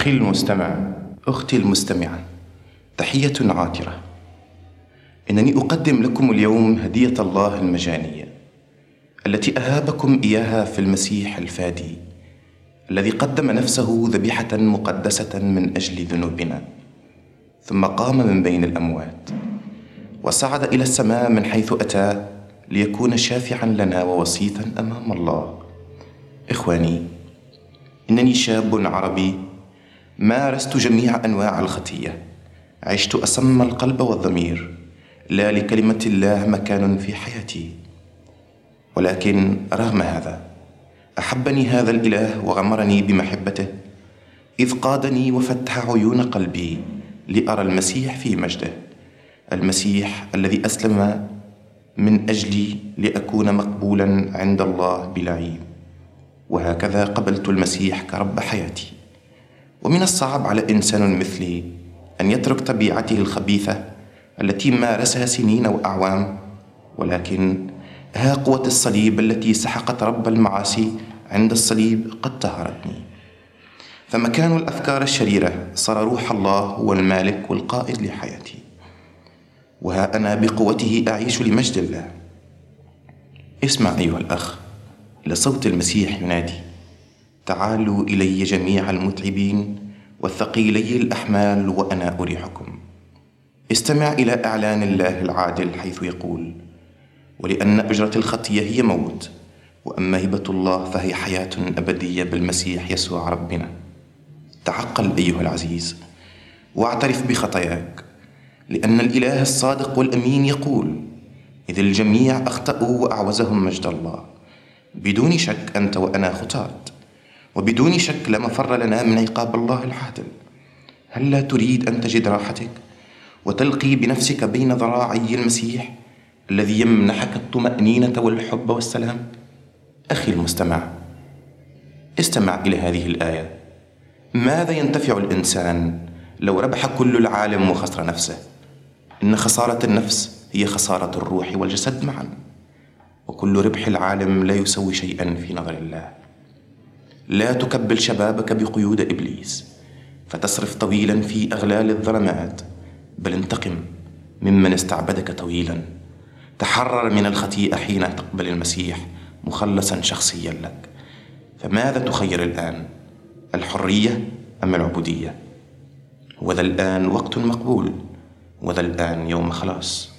أخي المستمع، أختي المستمعة، تحية عاطرة. إنني أقدم لكم اليوم هدية الله المجانية التي أهابكم إياها في المسيح الفادي الذي قدم نفسه ذبيحة مقدسة من أجل ذنوبنا، ثم قام من بين الأموات وصعد إلى السماء من حيث أتى ليكون شافعا لنا ووسيطا أمام الله. إخواني، إنني شاب عربي مارست جميع أنواع الخطية، عشت أصم القلب والضمير، لا لكلمة الله مكان في حياتي. ولكن رغم هذا أحبني هذا الإله وغمرني بمحبته، إذ قادني وفتح عيون قلبي لأرى المسيح في مجده، المسيح الذي أسلم من أجلي لأكون مقبولا عند الله بلا عيب. وهكذا قبلت المسيح كرب حياتي. ومن الصعب على إنسان مثلي أن يترك طبيعته الخبيثة التي مارسها سنين وأعوام، ولكن ها قوة الصليب التي سحقت رب المعاصي عند الصليب قد طهرتني. فمكان الأفكار الشريرة صار روح الله هو المالك والقائد لحياتي، وها أنا بقوته أعيش لمجد الله. اسمع أيها الأخ لصوت المسيح ينادي: تعالوا إلي جميع المتعبين والثقيلي الأحمال وأنا أريحكم. استمع إلى إعلان الله العادل حيث يقول: ولأن أجرة الخطية هي موت، وأما هبة الله فهي حياة أبدية بالمسيح يسوع ربنا. تعقل أيها العزيز واعترف بخطاياك، لأن الإله الصادق والأمين يقول: إذ الجميع أخطأوا وأعوزهم مجد الله. بدون شك أنت وأنا خطاة، وبدون شك لا مفر لنا من عقاب الله العادل. هل لا تريد أن تجد راحتك وتلقي بنفسك بين ذراعي المسيح الذي يمنحك الطمأنينة والحب والسلام؟ أخي المستمع، استمع إلى هذه الآية: ماذا ينتفع الإنسان لو ربح كل العالم وخسر نفسه؟ إن خسارة النفس هي خسارة الروح والجسد معا، وكل ربح العالم لا يسوي شيئا في نظر الله. لا تكبل شبابك بقيود إبليس فتصرف طويلا في أغلال الظلمات، بل انتقم ممن استعبدك طويلا. تحرر من الخطيئة حين تقبل المسيح مخلصا شخصيا لك. فماذا تخير الآن، الحرية أم العبودية؟ وذا الآن وقت مقبول، وذا الآن يوم خلاص.